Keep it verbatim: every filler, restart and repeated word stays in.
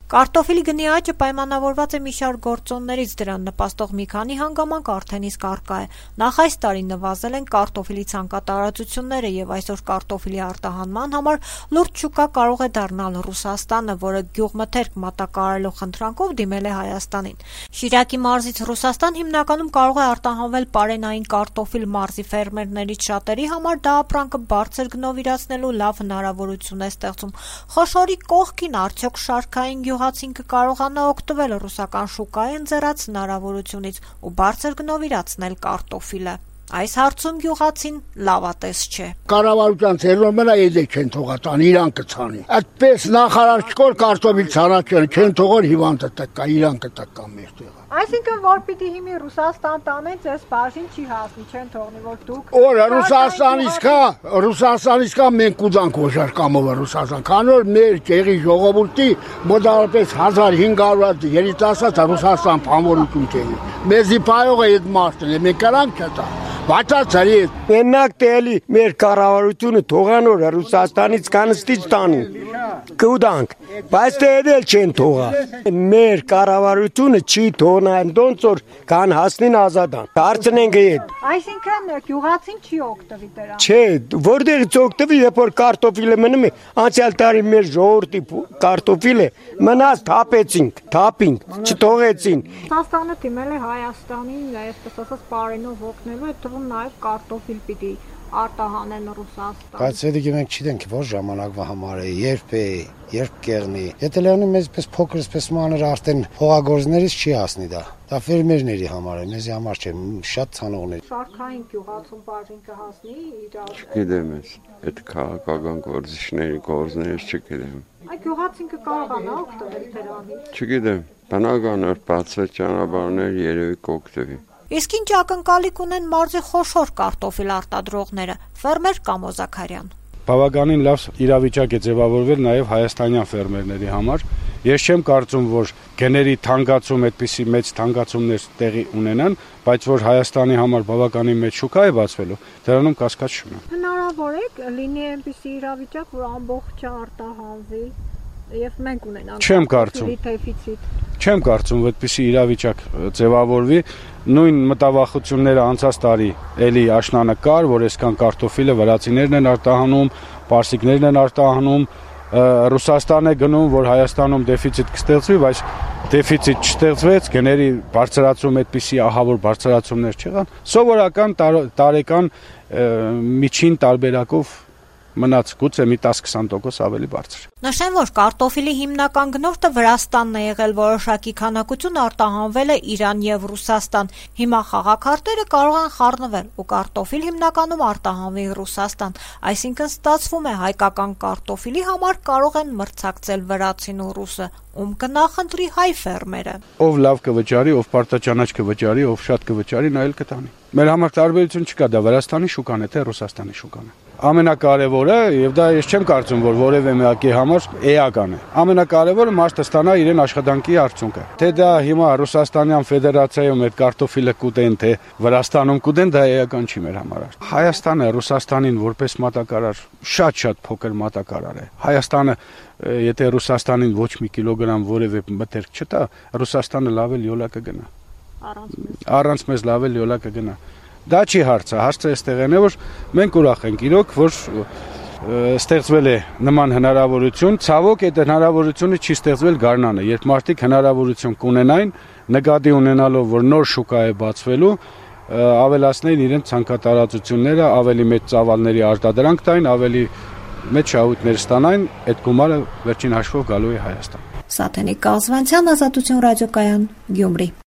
Կարտոֆիլի գնի աճը պայմանավորված է մի շարք գործոններից, դրան նպաստող մի քանի հանգամանք արդեն իսկ առկա է։ Նախ այս տարի նվազել են կարտոֆիլի ցանկատարածությունները եւ այսօր կարտոֆիլի արտահանման համար լուրջ շուկա կարող է դառնալ Ռուսաստանը, որը գյուղմթերք մատակարարելու խնդրանքով դիմել է Հայաստանին։ Շիրակի մարզից Ռուսաստան հիմնականում կարող է արտահանվել պարենային կարտոֆիլ մարզի ֆերմերներից շատերի համար դա ապրանքը բարձր գնով իրացնելու լավ հնարավորություն է ստեղծում։ Խոշորի կողքին արդյոք շարքային գյուղացին կկարողանա օգտվել ռուսական շուկայի ընձեռած հնարավորությունից ու բարձր գնով իրացնել կարտոֆիլը։ Այս հարցում գյուղացին լավատես չէ։ Կառավարության ցերում մնա եզե չեն թողա տան իրան կցանի։ Այդպես նախարար չկոր կարտոֆիլ ցանաչեն չեն թողոր հիվանդը տկա իրան կտկա մեջտեղ։ Այսինքն որ պիտի հիմի Ռուսաստան տանեն, ձեզ բաժին չի հասնի, չեն թողնի որ դուք։ Օր Ռուսաստանից կա, Ռուսաստանից կա մենք կուզանք օժար կամով Ռուսաստան, քանոր մեր ջեղի ժողովրդի մոտավորապես հազար հինգ հարյուր երիտասարդ Ռուսաստան փամորություն չեն։ Մեզի պայողը այդ մարդն է, մենք կրանք չտա։ Վաճառցարի մենակ տելի մեր կառավարությունը թողանոր Ռուսաստանից կանստից տանին։ Կուտանք, բայց դել չեն թողա։ Մեր կառավարությունը չի թողնա ոնց որ կան հասնին ազատան։ Դարձնենք այդ։ Այսինքն գյուղացին չի օգտվի դրանից։ Չէ, որտեղից օգտվի, երբ որ կարտոֆիլը մնում է, անցյալ տարի մեր ժողովրդի կարտոֆիլը մնաց թափեցինք, թափինք, չթողեցին։ Ռուսաստանը դիմել է Հայաստանին, այսպես ասած, պարենով օգնելու է նաև կարտոֆիլ պիտի արտահանեն Ռուսաստան։ Բայց դե մենք չգիտենք որ ժամանակվա համար է, երբ է, երբ կեղնի։ Եթե լեոնի մեզ պես փոքր, պես մանր արդեն հողագործներից չի հասնի դա։ Դա ֆերմերների համար է, մեզի համար չէ, շատ ցանողներ։ Շարքային գյուղացում բաժին կհասնի իրար։ Չգիտեմ ես, այդ քաղաքական գործիչների գործներից չգիտեմ։ Այդ գյուղացին կկարողանա օգտվել դրանից։ Չգիտեմ, բնական էր բացել ճանապարհներ երևի կօգտվի։ Իսկ ինչ ակնկալիք ունեն մարզի խոշոր կարտոֆիլ արտադրողները, ֆերմեր Կամո Զաքարյան։ Բավականին լավ իրավիճակ է ձևավորվել նաև հայաստանյան ֆերմերների համար։ Ես չեմ կարծում, որ գների թանկացում այդպիսի մեծ թանկացումներ տեղի ունենան, բայց որ Հայաստանի համար բավականին մեծ շուկա է բացվելու, դրանում կասկած չունեմ։ Հնարավոր է լինի այնպիսի իրավիճակ, որ ամբողջը արտահանվի եւ մենք ունենանք Չեմ կարծում։ Չեմ կարծում, որ այդպիսի իրավիճակ ձևավորվի։ Նույն մտավախությունները անցած տարի էլի աշնանը կար, որ այսքան կարտոֆիլը վրացիներն են արտահանում, պարսիկներն են արտահանում, Ռուսաստան է գնում, որ Հայաստանում դեֆիցիտ կստեղծվի, բայց դեֆիցիտ չստեղծվեց, գների բարձրացում այդպիսի ահավոր բարձրացումներ չեղան։ Սովորական տարեկան միջին տարբերակով մնաց գուցե մի տասը-քսան տոկոս ավելի բարձր։ Նշեմ, որ կարտոֆիլի հիմնական գնորդը Վրաստանն է եղել, որոշակի քանակություն արտահանվել է Իրան եւ Ռուսաստան։ Հիմա խաղաքարտերը կարող են խառնվել ու կարտոֆիլ հիմնականում արտահանվի Ռուսաստան, այսինքն ստացվում է հայկական կարտոֆիլի համար կարող են մրցակցել վրացին ու ռուսը, ում կնախընտրի հայ ֆերմերը։ Ով լավ կվճարի, ով պարտաճանաչ կվճարի, ով շատ կվճարի, նա էլ կտանի։ Մեր համար տարբերություն չկա, դա Վրաստանի շուկան է, թե Ռուսաստանի շուկան է։ Ամենակարևորը, եւ դա ես չեմ կարծում, որ որևէ մեկի համար էական է։ Ամենակարևորը մարդը ստանա իրեն աշխատանքի արդյունքը։ Թե դա հիմա Ռուսաստանյան Ֆեդերացիայում այդ կարտոֆիլը կուտեն, թե Վրաստանում կուտեն, դա էական չի մեր համար։ Հայաստանը Ռուսաստանին որպես մատակարար շատ-շատ փոքր մատակարար է։ Հայաստանը եթե Ռուսաստանին ոչ մի կիլոգրամ որևէ մտերք չտա, Ռուսաստանը լավ էլ յոլա կգնա։ Առանց մեզ լավ էլ յոլա կգնա։ Դա չի հարցը, հարցը այստեղ է, որ մենք ուրախ ենք իրոք, որ ստեղծվել է նման հնարավորություն, ցավոք այդ հնարավորությունը չի ստեղծվել գարնանը, երբ մարդիկ հնարավորություն կունենային, նկատի ունենալով, որ նոր շուկա է բացվելու, ավելացնեին իրենց ցանկատարածությունները, ավելի մեծ ծավալների արտադրանք տային, ավելի մեծ շահույթներ ստանային, այդ գումարը վերջին հաշվով գալու է Հայաստան։ Սաթենիկ Կազվանցյան, Ազատություն ռադիոկայան, Գյումրի։